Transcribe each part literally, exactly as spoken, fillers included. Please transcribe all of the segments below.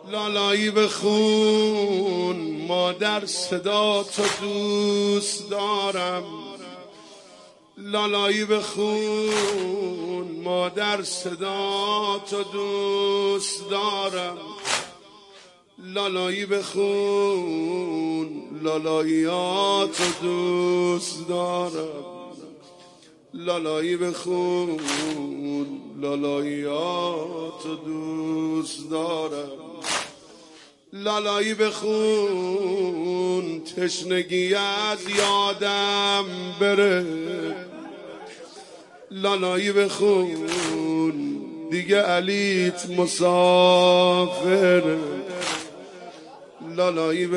لالایی بخون مادر صدا تو دوست دارم. لالایی بخون مادر صدا تو دوست دارم. لالایی بخون لالاییات دوست دارم. لالایی بخون لالاییات دوست دارم. لالایی بخون تشنگی از یادم بره. لالایی بخون دیگه علیت مسافره. لالایی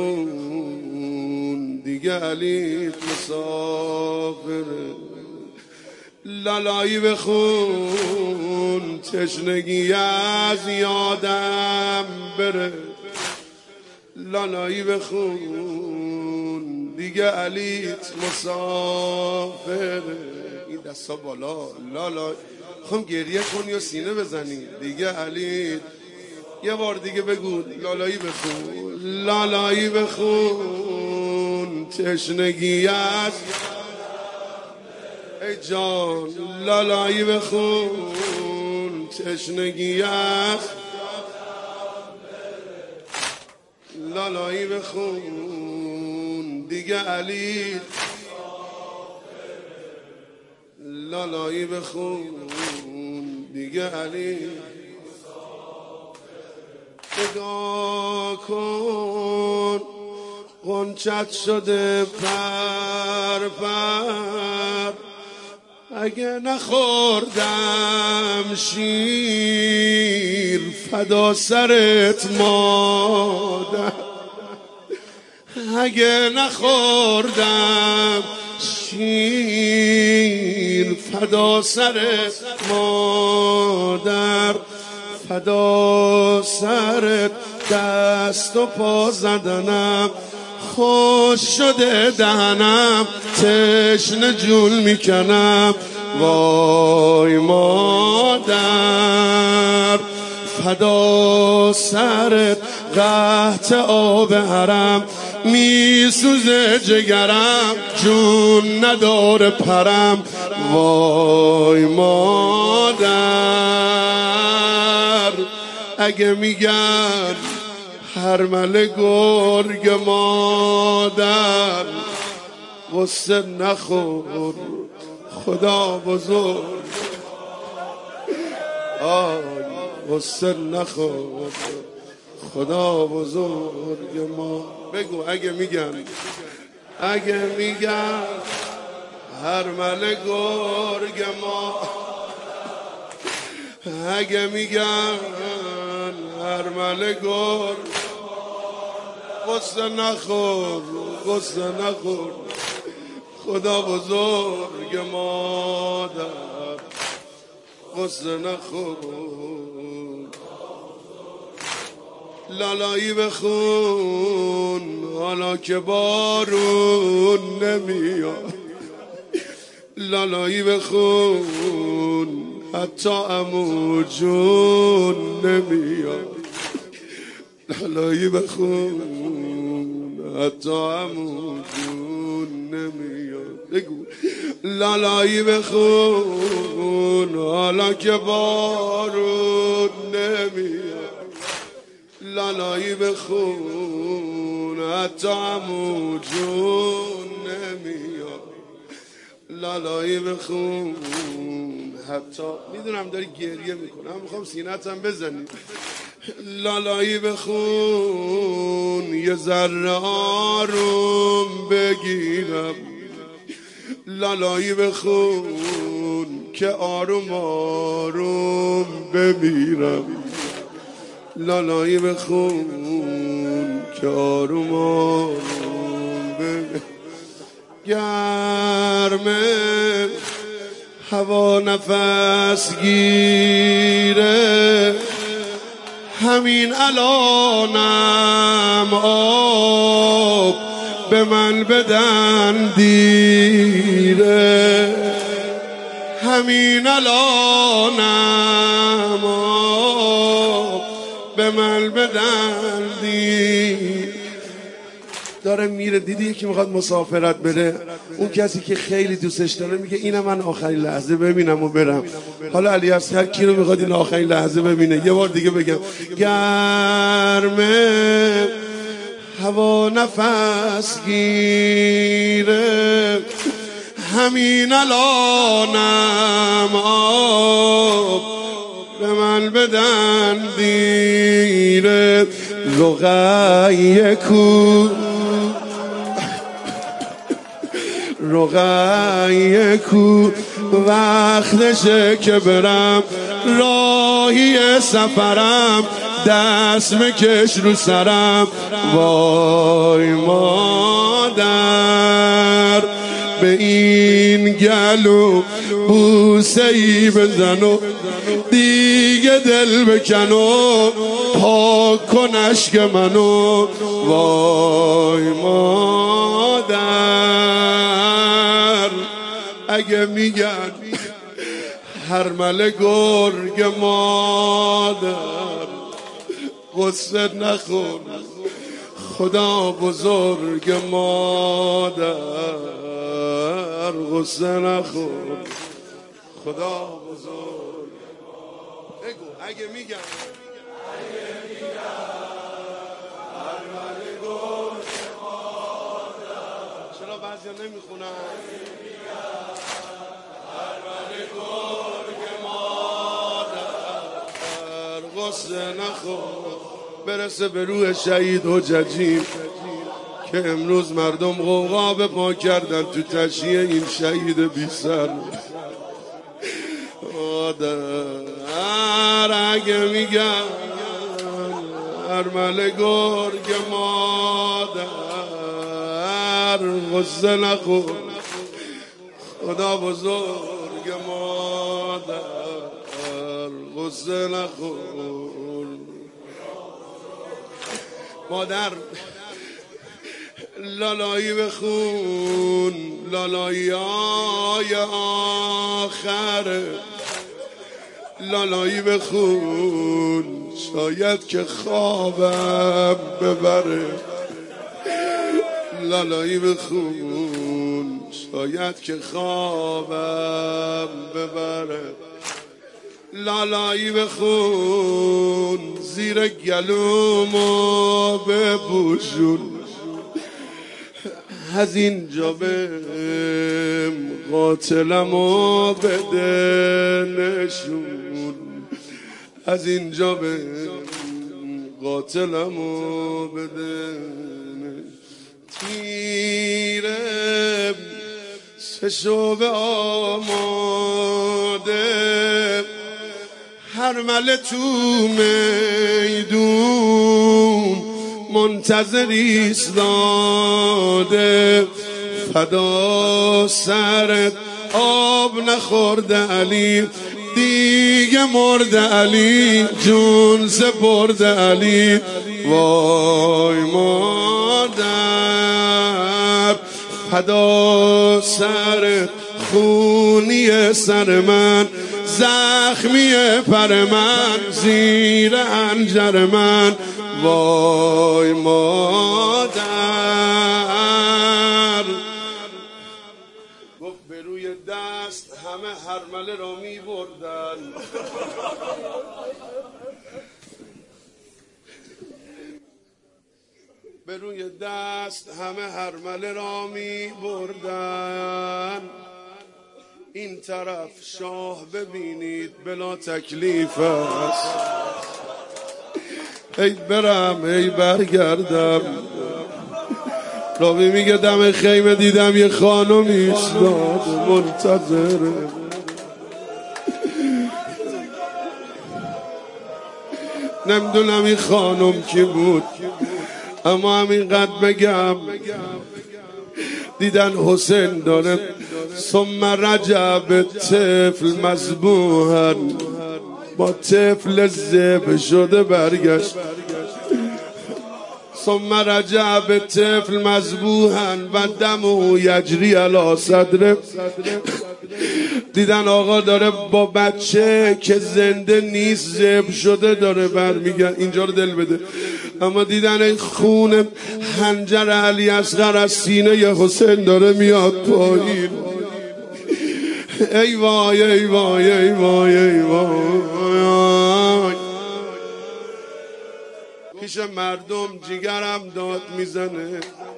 بخون دیگه علیت مسافره. لالایی بخون تشنگی از یادم بره. لالایی بخون دیگه علیت مسافره. این دستا بالا. لالایی خم گریه کنی و سینه بزنی دیگه علیت. یه بار دیگه بگو لالایی بخون. لالایی بخون تشنگی از ای جان. لالایی بخون تشنگی از. لالایی بخون دیگه علی. لالایی بخون دیگه علی. نگاه کن غنچت شده پر پر. اگه نخوردم شیر فدا سرت مادر. اگه نخوردم شیر فدا سرت مادر. فدا سرت دست و پا زدنم. خوش شده دهنم تشنه جون میکنم. وای مادر فدا سرت قحط آب حرم. میسوزه جگرم جون نداره پرم. وای مادر اگه میگن هرمله گرگ مادر. غصه نخور خدا بزرگ. آی غصه نخور خدا بزرگ ما. بگو اگه میگن اگه میگن هرمله گرگ ما. اگه میگن هرمله گرگ. غصه نخور غصه نخور خدا بزرگ مادر. غصه نخور. لالایی بخون حالا که بارون نمیاد. لالایی بخون حتی عمو جون نمیاد. لالایی بخون حتی عمو جون نمیاد. بگو لالایی بخون حالا که بارون نمیاد. لالایی بخون حتی عمو جون نمیاد. لالایی بخون حتی میدونم داری گریه میکنم میخوام سینتم بزنی. لالایی بخون یه ذره آروم بگیرم. لالایی بخون که آروم آروم بمیرم. لالایی بخون که آروم آروم بمیرم. گرمه هوا نفس گیره. همین الانم آب به من بدن دیره. همین الانم آب به من بدندی. داره میره، دیدی یکی میخواد مسافرت بره، اون کسی که خیلی دوستش داره میگه اینم من آخرین لحظه ببینم و برم. حالا علی اصغر کی رو میخواد این آخرین لحظه ببینه؟ یه بار دیگه بگم گرمه هوا نفس گیره، همین الانم آب به من بدن دیره. رقیه کو رقیه کو وقتشه که برم، راهی سفرم دست مکش رو سرم. وای مادر به این گلو بوسه ای بزن و دیگه دل بکن و پاک کن اشک منو. وای مادر اگه میگن هرمله گرگ مادر، غصه نخور خدا بزرگ مادر، غصه نخور خدا بزرگ. بگو اگه میگن هرمله گرگ مادر، چرا بعضیا نمیخونن؟ هرمله گرگ مادر، غصه نخور. برسه به روح شهید حججی که امروز مردم غوغا به پا کردن تو تشییع این شهید بی سر. مادر اگه میگن هرمله گرگ مادر، غصه نخور خدا بزرگ مادر، غصه نخور. مادر لالایی بخون، لالایی های آخر، لالایی بخون شاید که خوابم ببره. لالایی بخون شاید که خوابم ببره. لالایی بخون زیر گلومو بپوشون، از اینجا بهم قاتلمو بده نشون، از اینجا بهم قاتلمو بده. تیره چشو به آماده، هرمله تو میدون منتظر ایستاده. فدا سرت آب نخورده علی، دیگه مرده علی، جون سپرده علی. وای مادر فدا سرت، خونی سر من، زخمی پر من، زیر انجر من. وای مادر گفت به روی دست همه هرمله را می بردن. به روی دست همه هرمله را می بردن. این طرف شاه ببینید بلا تکلیف است. ای برم ای برگردم. راوی میگه دم خیمه دیدم یه خانم ایستاد منتظره. نمیدونم این خانم کی بود، اما همینقدر بگم دیدن حسین داره ثم رجب طفل مذبوحا، با طفل ذبح شده برگشت. ثم رجب طفل مذبوحا و دمه یجری علی صدره. دیدن آقا داره با بچه که زنده نیست ذبح شده داره برمیگرد، اینجا رو دل بده. اما دیدن خون حنجر علی اصغر از سینه ی حسین داره میاد پایین. ای وای ای وای ای وای ای وای. پیش مردم جیگرم داد میزنه.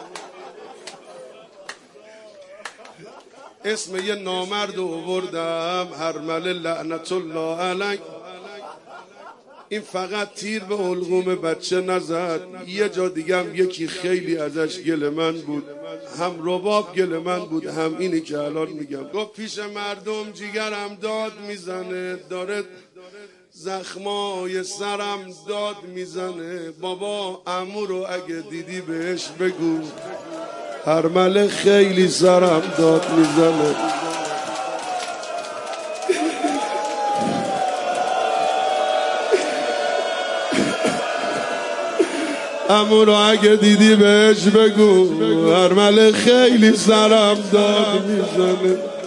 اسم یه نامرد آوردم، هرمله لعنت الله علیه. این فقط تیر به حلقوم بچه نزد، یه جا دیگه هم یکی خیلی ازش گل من بود، هم رباب گل من بود، هم اینی که الان میگم. گفت پیش مردم جیگرم داد میزنه، داره زخمای سرم داد میزنه. بابا عمو رو اگه دیدی بهش بگو هرمله خیلی سرم داد میزنه. عمو رو اگه دیدی بهش بگو هرمله خیلی سرم داد میزنه.